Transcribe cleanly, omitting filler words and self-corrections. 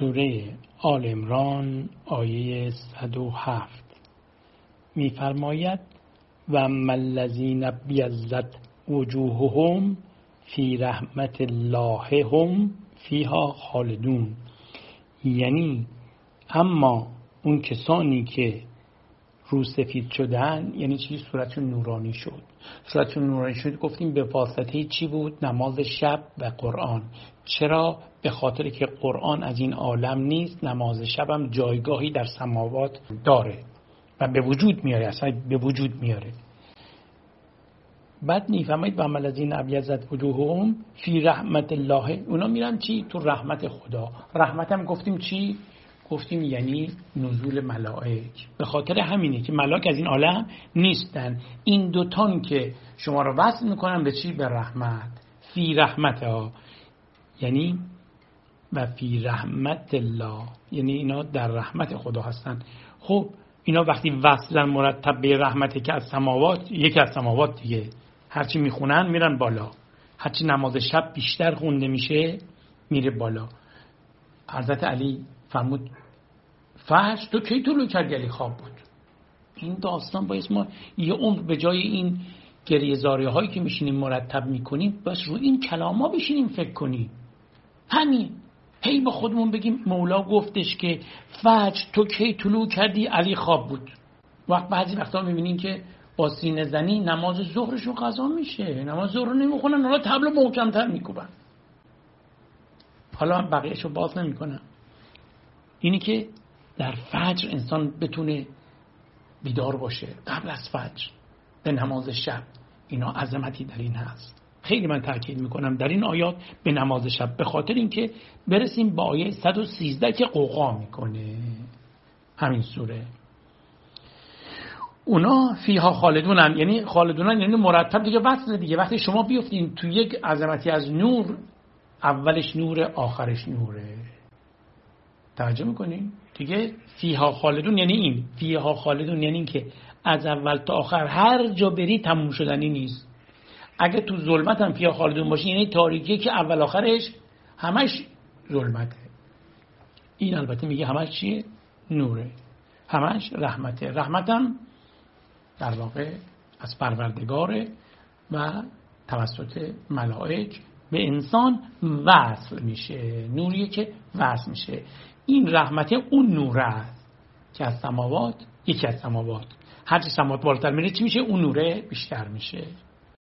سوره آل عمران آیه 107 می‌فرماید و اما الذین ابیضت وجوههم فی رحمت الله هم فیها خالدون. یعنی اما اون کسانی که رو سفید شدن، یعنی چی؟ صورتشون نورانی شد. صورتشون نورانی شد گفتیم به واسطه چی بود؟ نماز شب و قرآن. چرا؟ به خاطر که قرآن از این عالم نیست، نماز شب هم جایگاهی در سماوات داره و به وجود میاره، اصلا به وجود میاره. بعد میفهمید و عمل الذین ابیضت وجوههم فی رحمت الله، اونا میرن چی؟ تو رحمت خدا. رحمت هم گفتیم چی؟ گفتیم یعنی نزول ملائک. به خاطر همینه که ملائک از این عالم نیستن. این دوتان که شما رو وصل میکنن به چی؟ به رحمت. فی رحمت ها یعنی و فی رحمت الله، یعنی اینا در رحمت خدا هستن. خب اینا وقتی وصلن مرتب به رحمته که از سماوات، یکی از سماوات دیگه، هرچی میخونن میرن بالا، هرچی نماز شب بیشتر خونده میشه میره بالا. حضرت علی فرمود فحش تو کی طلوع کردی؟ علی خواب بود. این داستان باید ما یه عمر به جای این گریه زاری هایی که میشینیم مرتب میکنیم بس رو این کلام ها بشینیم فکر کنیم. همین هی با خودمون بگیم مولا گفتش که فجر تو کی طلوع کردی؟ علی خواب بود. بعضی وقتا میبینیم که با سینه زنی نماز ظهرشون قضا میشه، نماز ظهر رو نمیخونن، حالا طبل محکم‌تر میکوبن، حالا بقیه‌شو باز نمیکنن. اینی که در فجر انسان بتونه بیدار باشه قبل از فجر به نماز شب، اینا عظمتی در این هست. خیلی من تاکید میکنم در این آیات به نماز شب، به خاطر اینکه برسیم با آیه 113 که قوقا میکنه همین سوره. اونا فیها خالدونن، یعنی خالدونن یعنی مرتب دیگه وصل دیگه. وقتی شما بیفتین تو یک عظمتی از نور، اولش نور آخرش نوره، توجه میکنین دیگه. فیها خالدون یعنی این، فیها خالدون یعنی این که از اول تا آخر هر جا بری تموم شدنی نیست. اگه تو ظلمت هم فیها خالدون باشی یعنی تاریکی که اول آخرش همش ظلمته. این البته میگه همش چیه؟ نوره، همش رحمته. رحمتم در واقع از پروردگاره و توسط ملائک به انسان وصل میشه. نوریه که وصل میشه. این رحمت اون نوره است که از سماوات، یکی از سماوات، هرچی سماوات بالاتر میره چی میشه؟ اون نوره بیشتر میشه.